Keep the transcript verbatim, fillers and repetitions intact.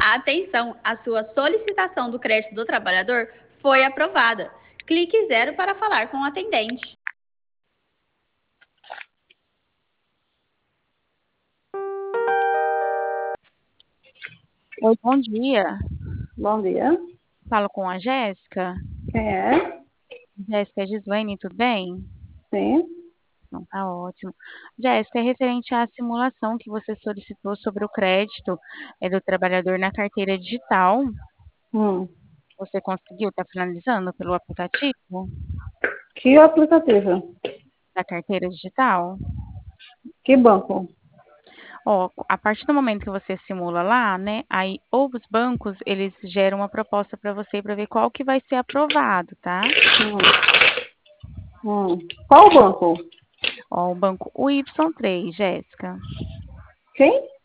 Atenção, a sua solicitação do crédito do trabalhador foi aprovada. Clique zero para falar com o atendente. Oi, bom dia. Bom dia. Falo com a Jéssica. Quem é? Jéssica, é Gislaine, tudo bem? Sim. Não, tá ótimo. Jéssica, é referente à simulação que você solicitou sobre o crédito é, do trabalhador na carteira digital. Hum. Você conseguiu? Está finalizando pelo aplicativo Que aplicativo? da carteira digital? Que banco? Ó, a partir do momento que você simula lá, né, aí ou os bancos, eles geram uma proposta para você para ver qual que vai ser aprovado, tá? Hum. Hum. Qual banco? Ó, o banco U Y três, Jéssica. Quem?